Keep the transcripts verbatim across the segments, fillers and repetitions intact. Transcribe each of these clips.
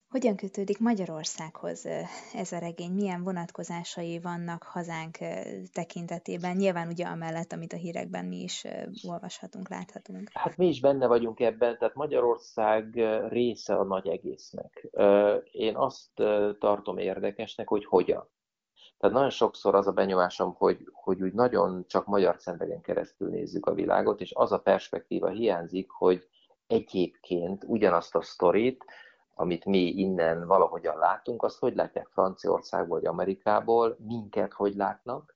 Hogyan kötődik Magyarországhoz ez a regény? Milyen vonatkozásai vannak hazánk tekintetében? Nyilván ugye amellett, amit a hírekben mi is olvashatunk, láthatunk. Hát mi is benne vagyunk ebben, tehát Magyarország része a nagy egésznek. Én azt tartom érdekesnek, hogy hogyan. Tehát nagyon sokszor az a benyomásom, hogy, hogy úgy nagyon csak magyar szemvegen keresztül nézzük a világot, és az a perspektíva hiányzik, hogy egyébként ugyanazt a sztorit, amit mi innen valahogyan látunk, azt hogy látják Franciaországból vagy Amerikából, minket hogy látnak.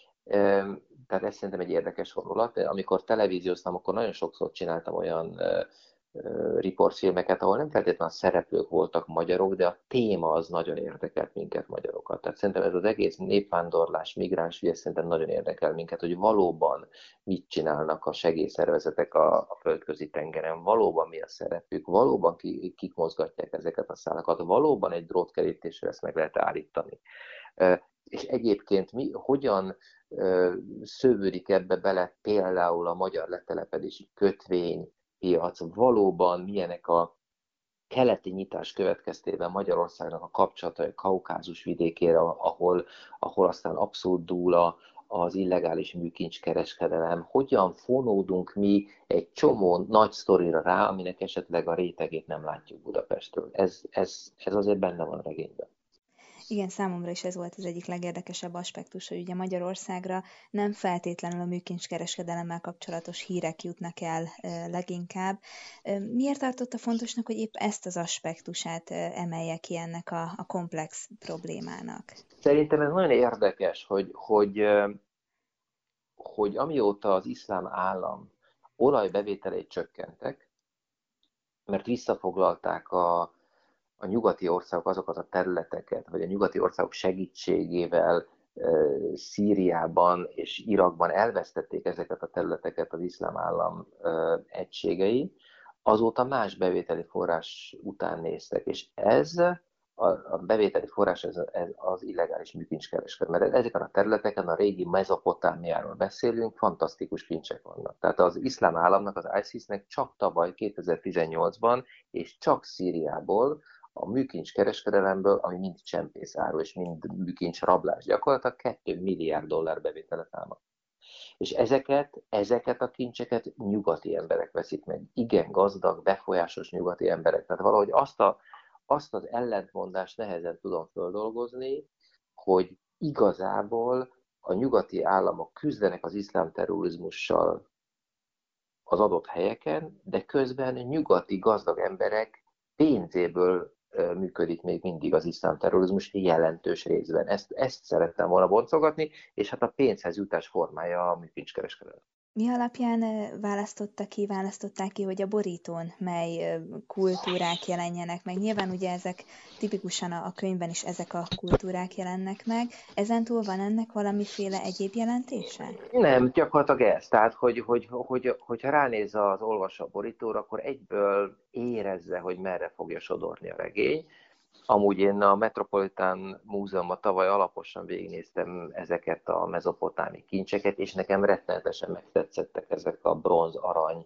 Tehát ez szerintem egy érdekes vonulat. Amikor televízióztam, akkor nagyon sokszor csináltam olyan riportfilmeket, ahol nem feltétlenül a szereplők voltak magyarok, de a téma az nagyon érdekelt minket magyarokat. Tehát szerintem ez az egész népvándorlás, migráns ügy, szerintem nagyon érdekel minket, hogy valóban mit csinálnak a segélyszervezetek a, a földközi tengeren, valóban mi a szerepük, valóban ki, kik mozgatják ezeket a szálakat, valóban egy drótkerítésre ezt meg lehet állítani. És egyébként mi, hogyan szövődik ebbe bele például a magyar letelepedési kötvénypiac, valóban milyenek a keleti nyitás következtében Magyarországnak a kapcsolatai a Kaukázus vidékére, ahol, ahol aztán abszolút dúl a, az illegális műkincskereskedelem, hogyan fonódunk mi egy csomó nagy sztorira rá, aminek esetleg a rétegét nem látjuk Budapestről. Ez, ez, ez azért benne van a regényben. Igen, számomra is ez volt az egyik legérdekesebb aspektus, hogy ugye Magyarországra nem feltétlenül a műkincskereskedelemmel kapcsolatos hírek jutnak el leginkább. Miért tartotta fontosnak, hogy épp ezt az aspektusát emelje ki ennek a, a komplex problémának? Szerintem ez nagyon érdekes, hogy, hogy, hogy amióta az iszlám állam olajbevételei csökkentek, mert visszafoglalták a, a nyugati országok azokat a területeket, vagy a nyugati országok segítségével Szíriában és Irakban elvesztették ezeket a területeket az iszlám állam egységei, azóta más bevételi forrás után néztek, és ez a, a bevételi forrás ez, ez az illegális műkincskereskedelem. Mert ezeken a területeken, a régi Mezopotámiáról beszélünk, fantasztikus kincsek vannak. Tehát az iszlám államnak, az ISIS-nek csak tavaly kétezer-tizennyolcban és csak Szíriából a műkincs kereskedelemből, ami mind csempészáru és mind műkincs rablás, gyakorlatilag két milliárd dollár bevétele támad. És ezeket, ezeket a kincseket nyugati emberek veszik meg. Igen gazdag, befolyásos nyugati emberek. Tehát valahogy azt, a, azt az ellentmondást nehezen tudom földolgozni, hogy igazából a nyugati államok küzdenek az iszlám terrorizmussal az adott helyeken, de közben nyugati gazdag emberek pénzéből működik még mindig az iszlám terrorizmus jelentős részben. Ezt, ezt szerettem volna boncolgatni, és hát a pénzhez jutás formája a műkincskereskedelem. Mi alapján választotta ki, választották ki, hogy a borítón mely kultúrák jelenjenek meg? Nyilván ugye ezek tipikusan a könyvben is ezek a kultúrák jelennek meg. Ezentúl van ennek valamiféle egyéb jelentése? Nem, gyakorlatilag ez. Tehát, hogy, hogy, hogy, hogyha ránéz az olvasó a borítóra, akkor egyből érezze, hogy merre fogja sodorni a regény. Amúgy én a Metropolitan Múzeumban tavaly alaposan végignéztem ezeket a mezopotámi kincseket, és nekem rettenetesen megtetszettek ezek a bronz-arany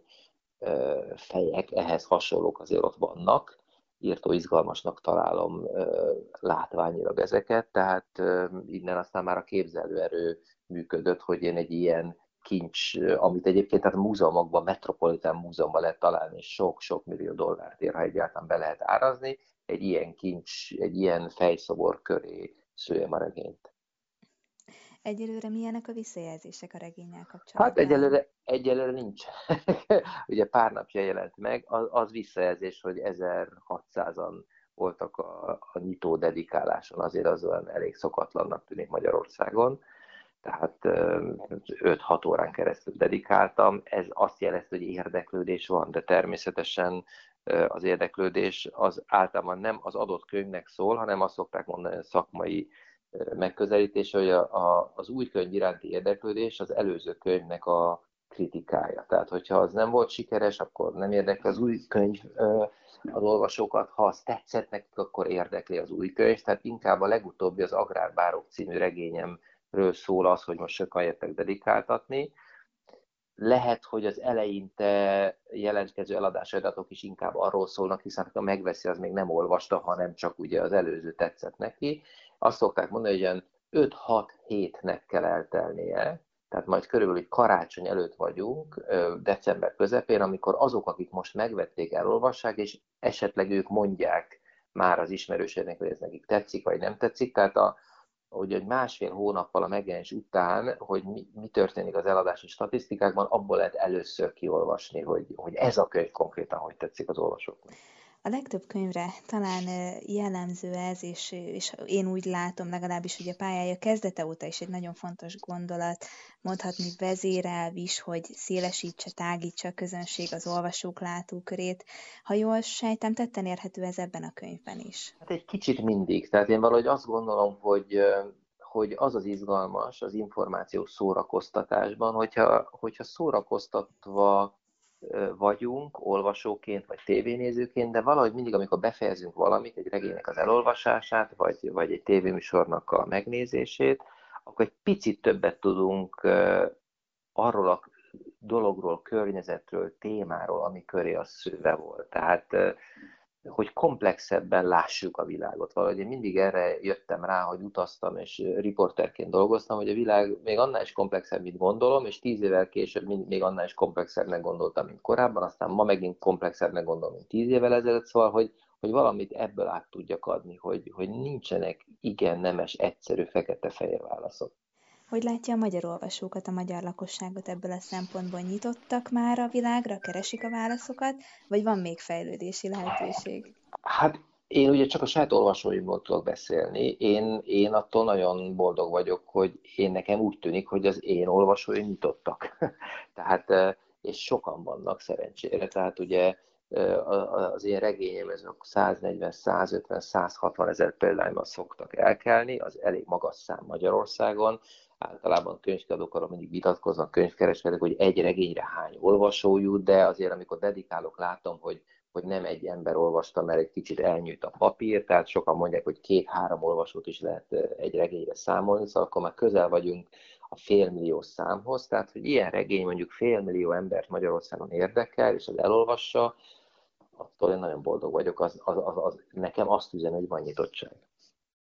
fejek, ehhez hasonlók azért ott vannak. Írtó izgalmasnak találom látványilag ezeket, tehát innen aztán már a képzelőerő működött, hogy én egy ilyen kincs, amit egyébként tehát a múzeumokban, Metropolitan Múzeumban lehet találni, és sok-sok millió dollárt ér, ha egyáltalán be lehet árazni, egy ilyen kincs, egy ilyen fejszobor köré szőjem a regényt. Egyelőre milyenek a visszajelzések a regénnyel Hát kapcsolatban? egyelőre, egyelőre nincs. Ugye pár napja jelent meg, az, az visszajelzés, hogy ezerhatszázan voltak a, a nyitó dedikáláson, azért az olyan elég szokatlannak tűnik Magyarországon. Tehát öt-hat órán keresztül dedikáltam. Ez azt jelenti, hogy érdeklődés van, de természetesen az érdeklődés az általában nem az adott könyvnek szól, hanem azt szokták mondani, hogy szakmai megközelítése, hogy a, a, az új könyv iránti érdeklődés az előző könyvnek a kritikája. Tehát, hogyha az nem volt sikeres, akkor nem érdekli az új könyv az olvasókat, ha az tetszett nekik, akkor érdekli az új könyv. Tehát inkább a legutóbbi, az Agrárbárok című regényemről szól az, hogy most sokan értek dedikáltatni. lehet, hogy az eleinte jelentkező eladási adatok is inkább arról szólnak, hiszen ha megveszi, az még nem olvasta, hanem csak ugye az előző tetszett neki. Azt szokták mondani, hogy olyan öt-hat hétnek kell eltelnie, tehát majd körülbelül karácsony előtt vagyunk, december közepén, amikor azok, akik most megvették, elolvassák, és esetleg ők mondják már az ismerőségnek, hogy ez nekik tetszik, vagy nem tetszik. Tehát a, hogy egy másfél hónappal a megjelenés után, hogy mi, mi történik az eladási statisztikákban, abból lehet először kiolvasni, hogy, hogy ez a könyv konkrétan hogy tetszik az olvasóknak. A legtöbb könyvre talán jellemző ez, és, és én úgy látom legalábbis, hogy a pályája kezdete óta is egy nagyon fontos gondolat, mondhatni vezérelv is, hogy szélesítse, tágítsa a közönség az olvasók látókörét. Ha jól sejtem, tetten érhető ez ebben a könyvben is. Hát egy kicsit mindig. Tehát én valahogy azt gondolom, hogy, hogy az az izgalmas az információ szórakoztatásban, hogyha, hogyha szórakoztatva vagyunk olvasóként, vagy tévénézőként, de valahogy mindig, amikor befejezünk valamit, egy regénynek az elolvasását, vagy, vagy egy tévéműsornak a megnézését, akkor egy picit többet tudunk arról a dologról, környezetről, témáról, ami köré a szőve volt. Tehát, hogy komplexebben lássuk a világot. Valahogy én mindig erre jöttem rá, hogy utaztam, és riporterként dolgoztam, hogy a világ még annál is komplexebb, mint gondolom, és tíz évvel később még annál is komplexebbnek gondoltam, mint korábban, aztán ma megint komplexebbnek gondolom, mint tíz évvel ezelőtt, szóval, hogy, hogy valamit ebből át tudjak adni, hogy, hogy nincsenek igen nemes, egyszerű, fekete-fehér válaszok. Hogy látja a magyar olvasókat, a magyar lakosságot ebből a szempontból, nyitottak már a világra, keresik a válaszokat, vagy van még fejlődési lehetőség? Hát én ugye csak a saját olvasóimból tudok beszélni. Én, én attól nagyon boldog vagyok, hogy én nekem úgy tűnik, hogy az én olvasóim nyitottak. Tehát, és sokan vannak szerencsére. Tehát ugye az én regényem, ezek száznegyven, százötven, százhatvan ezer példányban szoktak elkelni, az elég magas szám Magyarországon. Általában könyvkiadókkal mindig vitatkoznak könyvkereskedők, hogy egy regényre hány olvasó jut, de azért amikor dedikálok, látom, hogy hogy nem egy ember olvasta, mert egy kicsit elnyújt a papír, tehát sokan mondják, hogy két-három olvasót is lehet egy regényre számolni, szóval akkor már közel vagyunk a félmillió számhoz, tehát hogy ilyen regény mondjuk félmillió embert Magyarországon érdekel, és az elolvassa, attól én nagyon boldog vagyok, az, az, az, az nekem azt üzen, hogy van nyitottság.